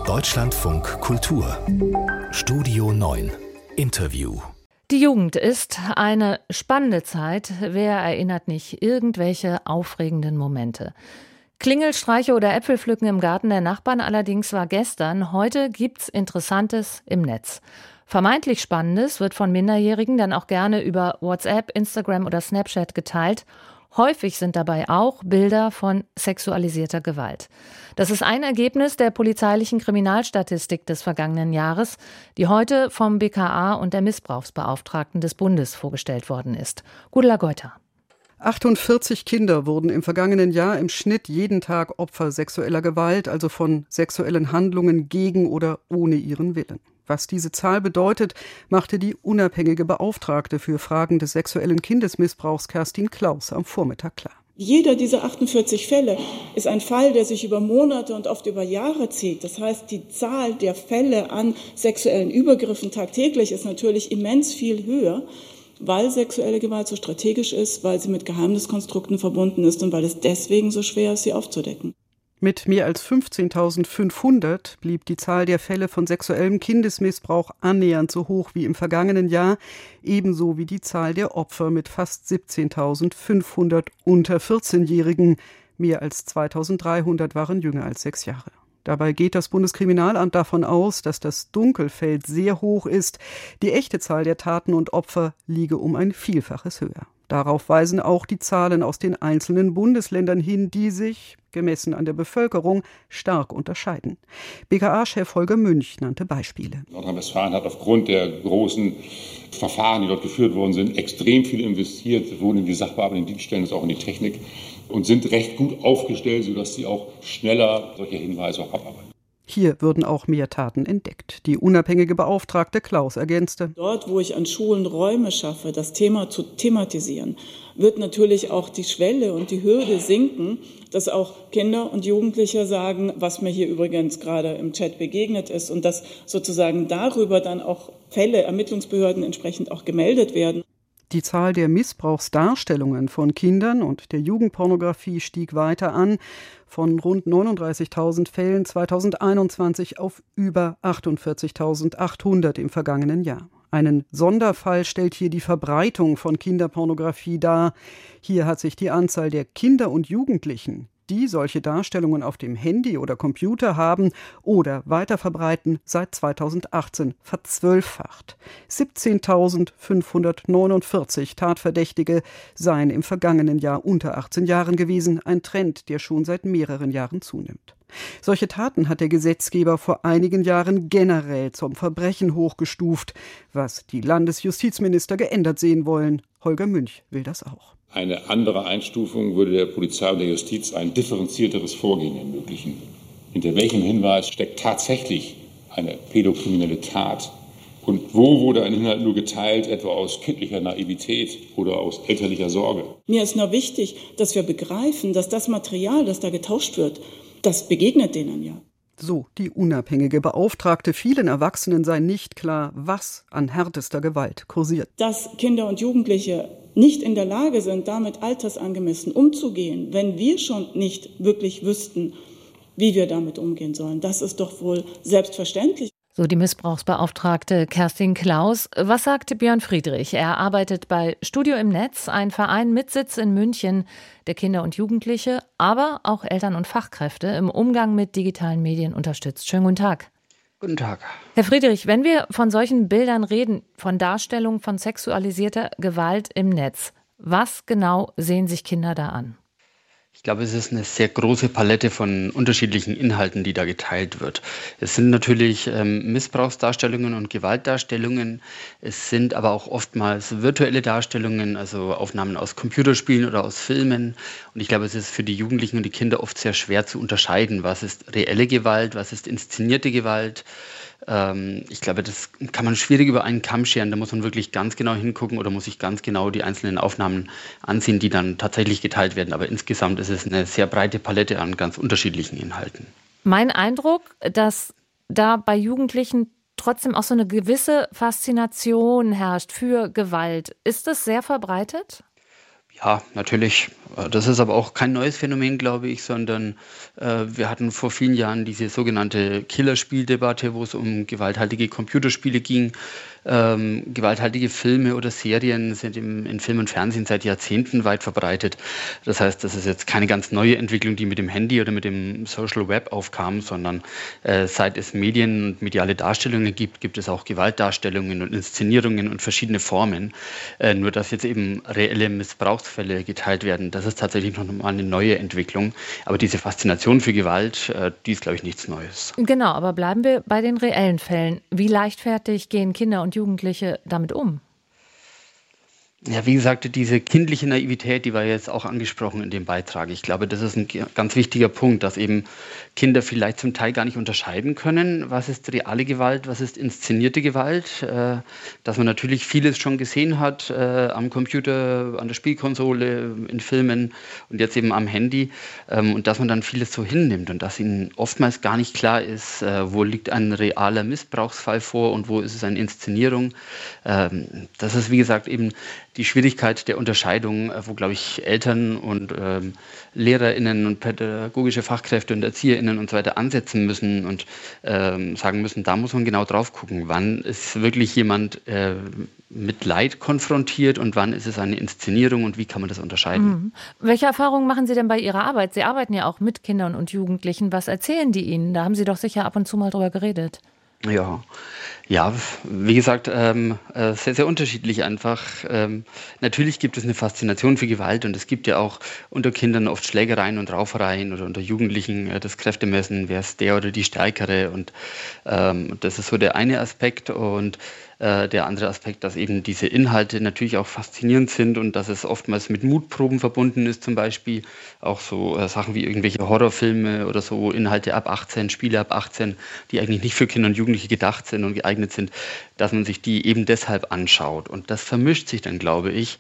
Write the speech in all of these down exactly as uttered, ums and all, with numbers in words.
Deutschlandfunk Kultur Studio neun Interview. Die Jugend ist eine spannende Zeit. Wer erinnert nicht irgendwelche aufregenden Momente? Klingelstreiche oder Äpfelpflücken im Garten der Nachbarn allerdings war gestern. Heute gibt's Interessantes im Netz. Vermeintlich Spannendes wird von Minderjährigen dann auch gerne über WhatsApp, Instagram oder Snapchat geteilt. Häufig sind dabei auch Bilder von sexualisierter Gewalt. Das ist ein Ergebnis der polizeilichen Kriminalstatistik des vergangenen Jahres, die heute vom B K A und der Missbrauchsbeauftragten des Bundes vorgestellt worden ist. Gudula Geuter. achtundvierzig Kinder wurden im vergangenen Jahr im Schnitt jeden Tag Opfer sexueller Gewalt, also von sexuellen Handlungen gegen oder ohne ihren Willen. Was diese Zahl bedeutet, machte die unabhängige Beauftragte für Fragen des sexuellen Kindesmissbrauchs Kerstin Klaus am Vormittag klar. Jeder dieser achtundvierzig Fälle ist ein Fall, der sich über Monate und oft über Jahre zieht. Das heißt, die Zahl der Fälle an sexuellen Übergriffen tagtäglich ist natürlich immens viel höher, weil sexuelle Gewalt so strategisch ist, weil sie mit Geheimniskonstrukten verbunden ist und weil es deswegen so schwer ist, sie aufzudecken. Mit mehr als fünfzehntausendfünfhundert blieb die Zahl der Fälle von sexuellem Kindesmissbrauch annähernd so hoch wie im vergangenen Jahr, ebenso wie die Zahl der Opfer mit fast siebzehntausendfünfhundert unter vierzehnjährigen. Mehr als zweitausenddreihundert waren jünger als sechs Jahre. Dabei geht das Bundeskriminalamt davon aus, dass das Dunkelfeld sehr hoch ist. Die echte Zahl der Taten und Opfer liege um ein Vielfaches höher. Darauf weisen auch die Zahlen aus den einzelnen Bundesländern hin, die sich, gemessen an der Bevölkerung, stark unterscheiden. B K A-Chef Holger Münch nannte Beispiele. Nordrhein-Westfalen hat aufgrund der großen Verfahren, die dort geführt worden sind, extrem viel investiert, sowohl in die sachbearbeitenden Dienststellen als auch in die Technik und sind recht gut aufgestellt, sodass sie auch schneller solche Hinweise auch abarbeiten. Hier würden auch mehr Taten entdeckt. Die unabhängige Beauftragte Klaus ergänzte: Dort, wo ich an Schulen Räume schaffe, das Thema zu thematisieren, wird natürlich auch die Schwelle und die Hürde sinken, dass auch Kinder und Jugendliche sagen, was mir hier übrigens gerade im Chat begegnet ist, und dass sozusagen darüber dann auch Fälle, Ermittlungsbehörden entsprechend auch gemeldet werden. Die Zahl der Missbrauchsdarstellungen von Kindern und der Jugendpornografie stieg weiter an, von rund neununddreißigtausend Fällen zweitausendeinundzwanzig auf über achtundvierzigtausendachthundert im vergangenen Jahr. Einen Sonderfall stellt hier die Verbreitung von Kinderpornografie dar. Hier hat sich die Anzahl der Kinder und Jugendlichen, die solche Darstellungen auf dem Handy oder Computer haben oder weiterverbreiten, seit zweitausendachtzehn verzwölffacht. siebzehntausendfünfhundertneunundvierzig Tatverdächtige seien im vergangenen Jahr unter achtzehn Jahren gewesen, ein Trend, der schon seit mehreren Jahren zunimmt. Solche Taten hat der Gesetzgeber vor einigen Jahren generell zum Verbrechen hochgestuft, was die Landesjustizminister geändert sehen wollen. Holger Münch will das auch. Eine andere Einstufung würde der Polizei und der Justiz ein differenzierteres Vorgehen ermöglichen. Hinter welchem Hinweis steckt tatsächlich eine pädokriminelle Tat? Und wo wurde ein Inhalt nur geteilt, etwa aus kindlicher Naivität oder aus elterlicher Sorge? Mir ist nur wichtig, dass wir begreifen, dass das Material, das da getauscht wird, das begegnet denen ja. So die unabhängige Beauftragte. Vielen Erwachsenen sei nicht klar, was an härtester Gewalt kursiert. Dass Kinder und Jugendliche nicht in der Lage sind, damit altersangemessen umzugehen, wenn wir schon nicht wirklich wüssten, wie wir damit umgehen sollen. Das ist doch wohl selbstverständlich. So die Missbrauchsbeauftragte Kerstin Klaus. Was sagt Björn Friedrich? Er arbeitet bei Studio im Netz, ein Verein mit Sitz in München, der Kinder und Jugendliche, aber auch Eltern und Fachkräfte im Umgang mit digitalen Medien unterstützt. Schönen guten Tag. Guten Tag. Herr Friedrich, wenn wir von solchen Bildern reden, von Darstellung von sexualisierter Gewalt im Netz, was genau sehen sich Kinder da an? Ich glaube, es ist eine sehr große Palette von unterschiedlichen Inhalten, die da geteilt wird. Es sind natürlich ähm, Missbrauchsdarstellungen und Gewaltdarstellungen. Es sind aber auch oftmals virtuelle Darstellungen, also Aufnahmen aus Computerspielen oder aus Filmen. Und ich glaube, es ist für die Jugendlichen und die Kinder oft sehr schwer zu unterscheiden, was ist reelle Gewalt, was ist inszenierte Gewalt. Ähm, ich glaube, das kann man schwierig über einen Kamm scheren. Da muss man wirklich ganz genau hingucken oder muss sich ganz genau die einzelnen Aufnahmen ansehen, die dann tatsächlich geteilt werden. Aber insgesamt ist es eine sehr breite Palette an ganz unterschiedlichen Inhalten. Mein Eindruck, dass da bei Jugendlichen trotzdem auch so eine gewisse Faszination herrscht für Gewalt. Ist das sehr verbreitet? Ja, natürlich. Das ist aber auch kein neues Phänomen, glaube ich, sondern äh, wir hatten vor vielen Jahren diese sogenannte Killerspieldebatte, wo es um gewalthaltige Computerspiele ging. Ähm, gewalthaltige Filme oder Serien sind im, in Film und Fernsehen seit Jahrzehnten weit verbreitet. Das heißt, das ist jetzt keine ganz neue Entwicklung, die mit dem Handy oder mit dem Social Web aufkam, sondern äh, seit es Medien und mediale Darstellungen gibt, gibt es auch Gewaltdarstellungen und Inszenierungen und verschiedene Formen. Äh, nur dass jetzt eben reelle Missbrauchsfälle geteilt werden, das ist tatsächlich noch mal eine neue Entwicklung. Aber diese Faszination für Gewalt, äh, die ist, glaube ich, nichts Neues. Genau, aber bleiben wir bei den reellen Fällen. Wie leichtfertig gehen Kinder und Jugendliche damit um? Ja, wie gesagt, diese kindliche Naivität, die war jetzt auch angesprochen in dem Beitrag. Ich glaube, das ist ein ganz wichtiger Punkt, dass eben Kinder vielleicht zum Teil gar nicht unterscheiden können, was ist reale Gewalt, was ist inszenierte Gewalt. Äh, dass man natürlich vieles schon gesehen hat äh, am Computer, an der Spielkonsole, in Filmen und jetzt eben am Handy. Ähm, und dass man dann vieles so hinnimmt und dass ihnen oftmals gar nicht klar ist, äh, wo liegt ein realer Missbrauchsfall vor und wo ist es eine Inszenierung. Ähm, das ist, wie gesagt, eben die Schwierigkeit der Unterscheidung, wo, glaube ich, Eltern und ähm, LehrerInnen und pädagogische Fachkräfte und ErzieherInnen und so weiter ansetzen müssen und ähm, sagen müssen, da muss man genau drauf gucken, wann ist wirklich jemand äh, mit Leid konfrontiert und wann ist es eine Inszenierung und wie kann man das unterscheiden. Mhm. Welche Erfahrungen machen Sie denn bei Ihrer Arbeit? Sie arbeiten ja auch mit Kindern und Jugendlichen. Was erzählen die Ihnen? Da haben Sie doch sicher ab und zu mal drüber geredet. Ja, ja, wie gesagt, ähm, äh, sehr, sehr unterschiedlich einfach. Ähm, natürlich gibt es eine Faszination für Gewalt und es gibt ja auch unter Kindern oft Schlägereien und Raufereien oder unter Jugendlichen äh, das Kräftemessen, wer ist der oder die Stärkere und ähm, das ist so der eine Aspekt und äh, der andere Aspekt, dass eben diese Inhalte natürlich auch faszinierend sind und dass es oftmals mit Mutproben verbunden ist, zum Beispiel auch so äh, Sachen wie irgendwelche Horrorfilme oder so Inhalte ab achtzehn, Spiele ab achtzehn, die eigentlich nicht für Kinder und Jugendliche gedacht sind und geeignet sind, dass man sich die eben deshalb anschaut. Und das vermischt sich dann, glaube ich,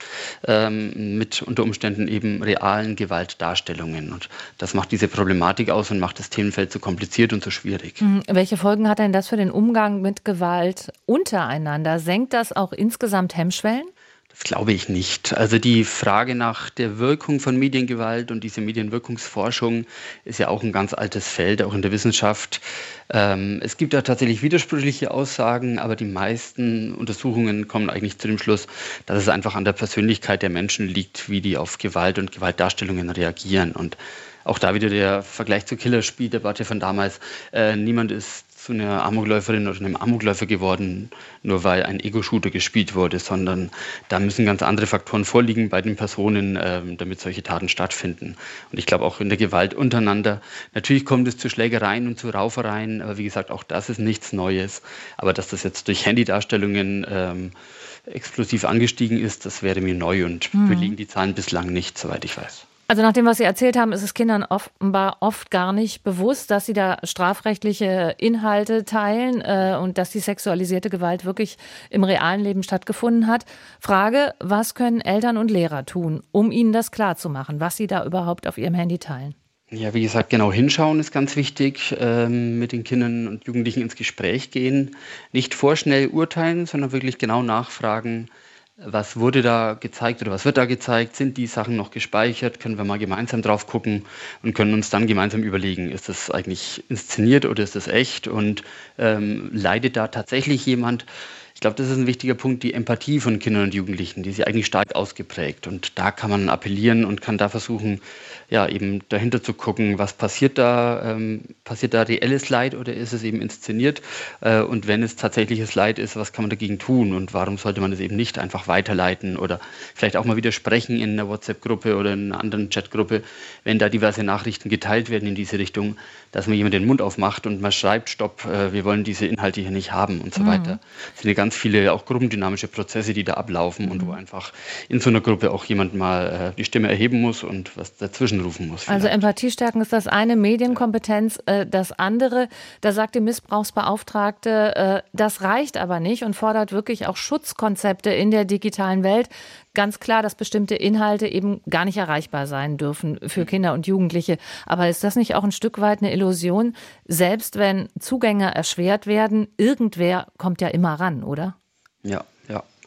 ähm, mit unter Umständen eben realen Gewaltdarstellungen. Und das macht diese Problematik aus und macht das Themenfeld so kompliziert und so schwierig. Mhm. Welche Folgen hat denn das für den Umgang mit Gewalt untereinander? Senkt das auch insgesamt Hemmschwellen? Das glaube ich nicht. Also die Frage nach der Wirkung von Mediengewalt und diese Medienwirkungsforschung ist ja auch ein ganz altes Feld, auch in der Wissenschaft. Ähm, es gibt da tatsächlich widersprüchliche Aussagen, aber die meisten Untersuchungen kommen eigentlich zu dem Schluss, dass es einfach an der Persönlichkeit der Menschen liegt, wie die auf Gewalt und Gewaltdarstellungen reagieren. Und auch da wieder der Vergleich zur Killerspieldebatte von damals. Äh, niemand ist zu einer Amokläuferin oder einem Amokläufer geworden, nur weil ein Ego-Shooter gespielt wurde, sondern da müssen ganz andere Faktoren vorliegen bei den Personen, äh, damit solche Taten stattfinden. Und ich glaube auch in der Gewalt untereinander, natürlich kommt es zu Schlägereien und zu Raufereien, aber wie gesagt, auch das ist nichts Neues. Aber dass das jetzt durch Handydarstellungen ähm, explosiv angestiegen ist, das wäre mir neu und mhm. belegen die Zahlen bislang nicht, soweit ich weiß. Also nach dem, was Sie erzählt haben, ist es Kindern offenbar oft gar nicht bewusst, dass sie da strafrechtliche Inhalte teilen äh, und dass die sexualisierte Gewalt wirklich im realen Leben stattgefunden hat. Frage, was können Eltern und Lehrer tun, um ihnen das klarzumachen, was sie da überhaupt auf ihrem Handy teilen? Ja, wie gesagt, genau hinschauen ist ganz wichtig, ähm, mit den Kindern und Jugendlichen ins Gespräch gehen, nicht vorschnell urteilen, sondern wirklich genau nachfragen, was wurde da gezeigt oder was wird da gezeigt? Sind die Sachen noch gespeichert? Können wir mal gemeinsam drauf gucken und können uns dann gemeinsam überlegen, ist das eigentlich inszeniert oder ist das echt? Und ähm, leidet da tatsächlich jemand? Ich glaube, das ist ein wichtiger Punkt, die Empathie von Kindern und Jugendlichen, die ist ja eigentlich stark ausgeprägt. Und da kann man appellieren und kann da versuchen, ja, eben dahinter zu gucken, was passiert da, ähm, passiert da reelles Leid oder ist es eben inszeniert? Äh, und wenn es tatsächliches Leid ist, was kann man dagegen tun? Und warum sollte man es eben nicht einfach weiterleiten oder vielleicht auch mal widersprechen in einer WhatsApp-Gruppe oder in einer anderen Chatgruppe, wenn da diverse Nachrichten geteilt werden in diese Richtung, dass man jemand den Mund aufmacht und mal schreibt, stopp, äh, wir wollen diese Inhalte hier nicht haben und so mhm. weiter. Das sind ja ganz viele auch gruppendynamische Prozesse, die da ablaufen mhm. und wo einfach in so einer Gruppe auch jemand mal äh, die Stimme erheben muss und was dazwischen rufen muss. Also Empathie stärken ist das eine, Medienkompetenz äh, das andere. Da sagt die Missbrauchsbeauftragte, äh, das reicht aber nicht und fordert wirklich auch Schutzkonzepte in der digitalen Welt. Ganz klar, dass bestimmte Inhalte eben gar nicht erreichbar sein dürfen für Kinder und Jugendliche. Aber ist das nicht auch ein Stück weit eine Illusion? Selbst wenn Zugänge erschwert werden, irgendwer kommt ja immer ran, oder? Ja, ja.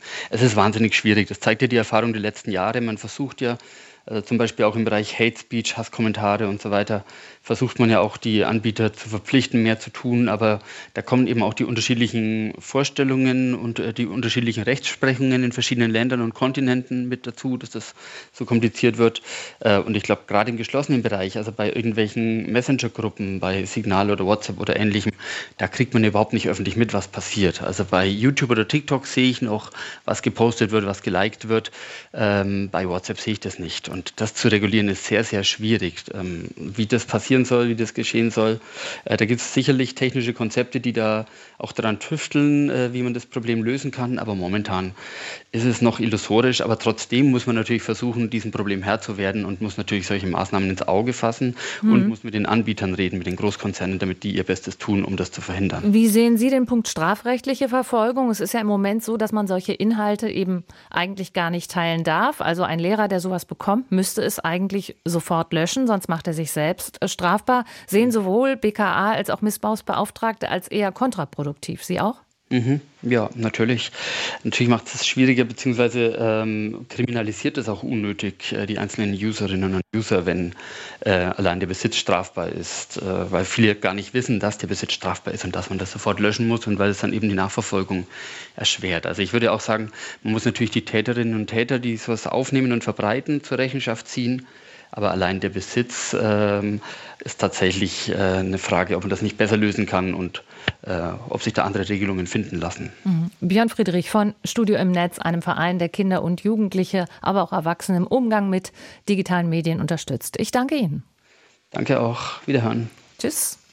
Es ist wahnsinnig schwierig. Das zeigt ja die Erfahrung der letzten Jahre. Man versucht ja, also zum Beispiel auch im Bereich Hate Speech, Hasskommentare und so weiter, versucht man ja auch die Anbieter zu verpflichten, mehr zu tun. Aber da kommen eben auch die unterschiedlichen Vorstellungen und äh, die unterschiedlichen Rechtsprechungen in verschiedenen Ländern und Kontinenten mit dazu, dass das so kompliziert wird. Äh, und ich glaube, gerade im geschlossenen Bereich, also bei irgendwelchen Messenger-Gruppen, bei Signal oder WhatsApp oder Ähnlichem, da kriegt man überhaupt nicht öffentlich mit, was passiert. Also bei YouTube oder TikTok sehe ich noch, was gepostet wird, was geliked wird. Ähm, bei WhatsApp sehe ich das nicht. Und das zu regulieren ist sehr, sehr schwierig. Ähm, wie das passieren soll, wie das geschehen soll. Äh, da gibt es sicherlich technische Konzepte, die da auch daran tüfteln, äh, wie man das Problem lösen kann. Aber momentan ist es noch illusorisch. Aber trotzdem muss man natürlich versuchen, diesem Problem Herr zu werden und muss natürlich solche Maßnahmen ins Auge fassen mhm. und muss mit den Anbietern reden, mit den Großkonzernen, damit die ihr Bestes tun, um das zu verhindern. Wie sehen Sie den Punkt strafrechtliche Verfolgung? Es ist ja im Moment so, dass man solche Inhalte eben eigentlich gar nicht teilen darf. Also ein Lehrer, der sowas bekommt, müsste es eigentlich sofort löschen, sonst macht er sich selbst strafbar. Sehen sowohl B K A als auch Missbrauchsbeauftragte als eher kontraproduktiv. Sie auch? Mhm. Ja, natürlich. Natürlich macht es schwieriger, beziehungsweise ähm, kriminalisiert es auch unnötig äh, die einzelnen Userinnen und User, wenn äh, allein der Besitz strafbar ist, äh, weil viele gar nicht wissen, dass der Besitz strafbar ist und dass man das sofort löschen muss und weil es dann eben die Nachverfolgung erschwert. Also ich würde auch sagen, man muss natürlich die Täterinnen und Täter, die sowas aufnehmen und verbreiten, zur Rechenschaft ziehen. Aber allein der Besitz ähm, ist tatsächlich äh, eine Frage, ob man das nicht besser lösen kann und äh, ob sich da andere Regelungen finden lassen. Mhm. Björn Friedrich von Studio im Netz, einem Verein, der Kinder und Jugendliche, aber auch Erwachsene im Umgang mit digitalen Medien unterstützt. Ich danke Ihnen. Danke auch. Wiederhören. Tschüss.